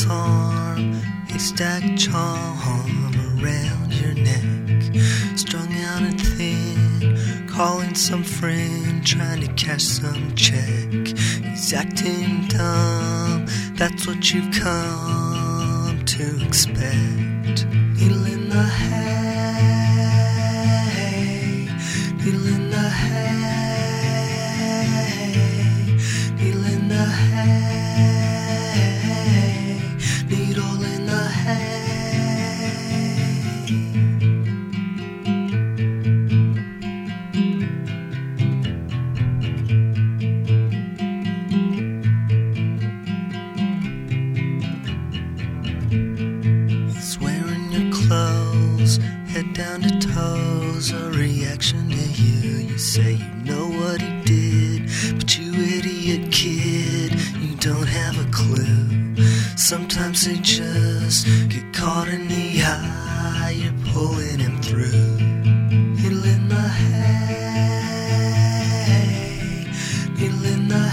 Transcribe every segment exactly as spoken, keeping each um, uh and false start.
false arm, haystack charm around your neck, strung out and thin, calling some friend, trying to cash some check. He's acting dumb, that's what you've come to expect. Needle in the hay, needle in the hay, needle in the hay, needle in the hay. He's wearing your clothes, head down to toes, a reaction to you. You say you know what he did, but you idiot kid, you don't have a clue. Sometimes they just get caught in the eye, you're pulling him through. Needle in the hay, needle in the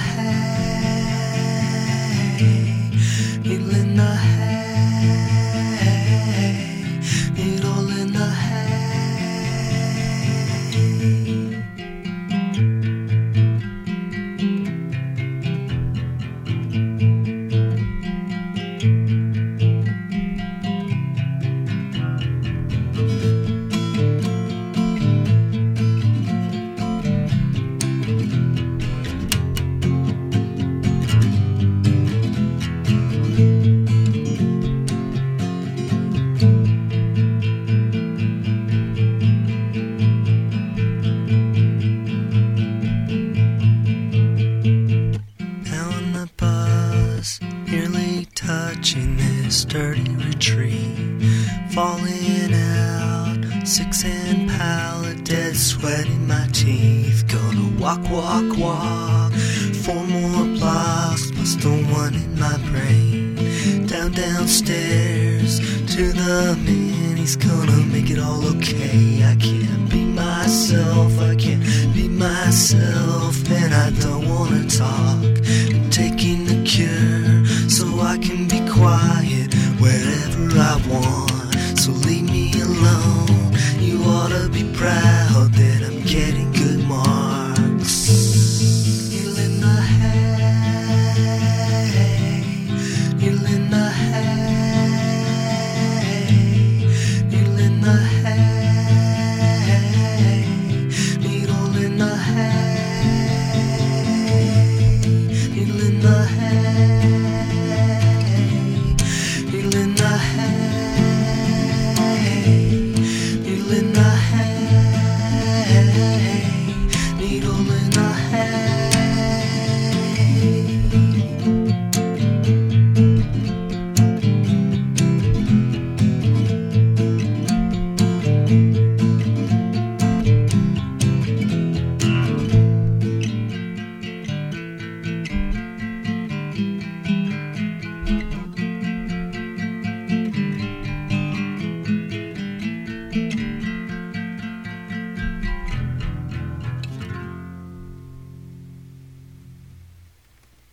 hay, needle in the hay. Nearly touching this dirty retreat, falling out, six and pallet, dead sweat in my teeth. Gonna walk, walk, walk, four more blocks, plus the one in my brain. Down, downstairs, to the man, he's gonna make it all okay. I can't be myself, I can't be myself, and I don't wanna talk.